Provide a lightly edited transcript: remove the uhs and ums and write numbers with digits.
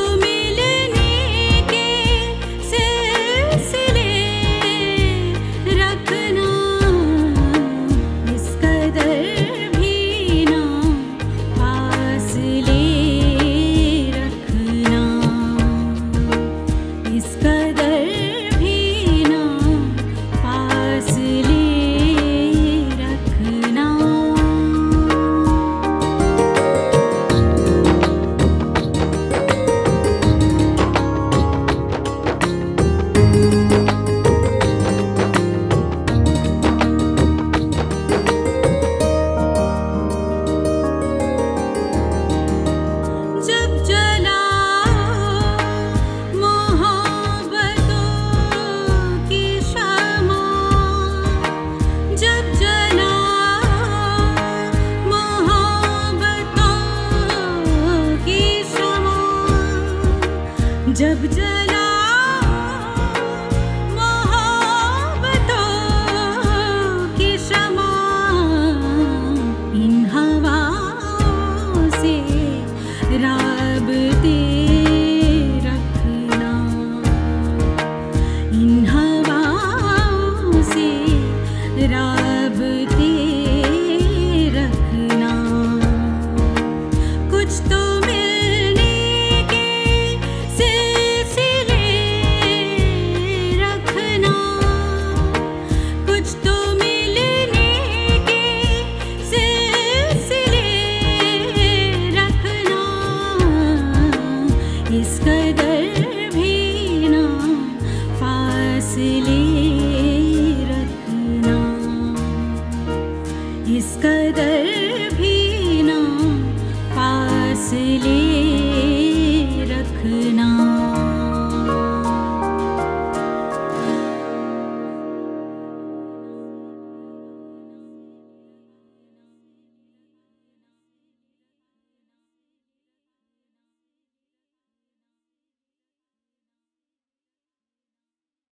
मिलने के सिलसिले रखना, इस कदर भी ना फासले रखना, इस कदर भी ना फासले रखना। जब जला मोहब्बतों की शमा, जब जला मोहब्बतों की शमा, जब जला मोहब्बतों की शमा, इन हवाओं से राबते रखना, इन हवाओं से राबते रखना। कुछ तो मिलने के सिलसिले रखना, कुछ तो मिलने के सिलसिले रखना, इस कदर भी ना फासले रखना, इस कदर भी ना फासले